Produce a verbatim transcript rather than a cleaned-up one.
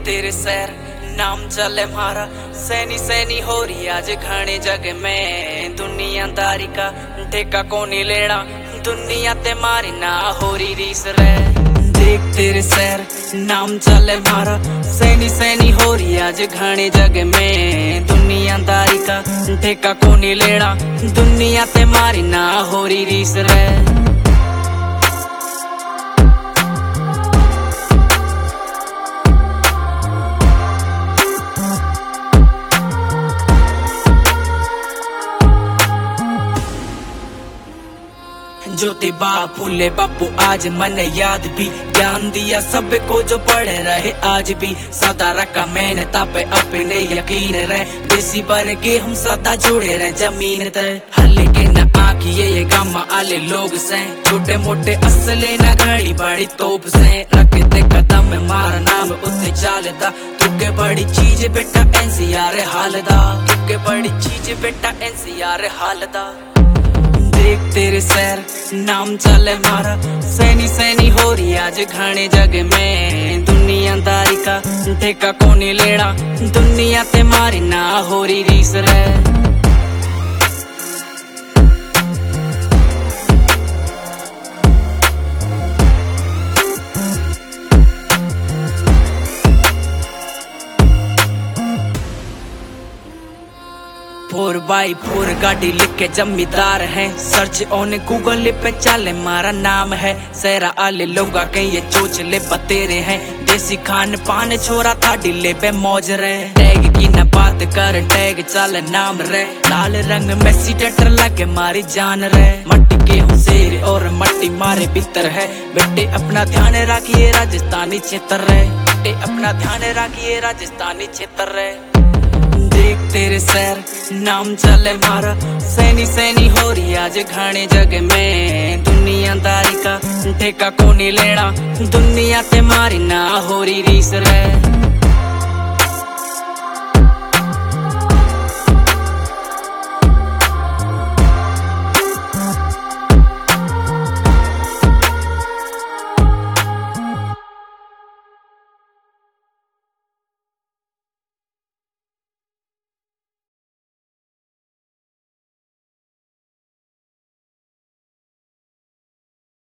तेरे सैर नाम चले मारा, सैनी सैनी हो रही आज घने जग में। दुनियादारी का ठेका कोनी लेना, दुनिया ते मारी ना हो रही रीस रे। देख तेरे सैर नाम चले मारा, सैनी सैनी हो रही आज घने जग में। दुनियादारी का ठेका कोनी लेना, दुनिया ते मारी ना हो रही रीस रे। ज्योतिबा फूले बापू आज मन याद भी, ज्ञान दिया सब को जो पढ़े रहे आज भी। सदा रखा मेहनता पे अपने यकीन रहे, देसी बन के हम सदा जुड़े रहे जमीन तय। हल्ले के न आखिए ये गामा आले लोग से, छोटे मोटे असले न घड़ी बड़ी तोप से। रखते कदम मारा नाम उत्ते चालदा, तुके बड़ी चीज बेटा एनसीआर हालदा। तुके बड़ी चीज बेटा एनसीआर हालदा। देख तेरे सैर नाम चले मारा, सैनी सैनी हो रही आज घने जग में। दुनियादारी का ठेका कोनी लेना, दुनिया ते मारी ना हो रही रीस रे। फोर बाई फोर गाड़ी लिख के जमींदार है, सर्च ऑन गूगल पे चले मारा नाम है। सहरा आले लोगा कहीं ये चोचले बतेरे हैं, देसी खान पान छोरा था डिले पे मौज रे। टैग की न बात कर टैग चल नाम रे, लाल रंग में सीटेटर लगे मारी जान रे। मट्टी के हुसेर और मट्टी मारे भीतर है, बेटे अपना ध्यान रखिए राजस्थानी क्षेत्र रे। बेटे अपना ध्यान रखिए राजस्थानी क्षेत्र रे। देख तेरे सैर नाम चले मारा, सैनी सैनी हो रही आज घने जग में। दुनियादारी का ठेका कोनी लेना, दुनिया ते मारी ना हो रही रीस रे।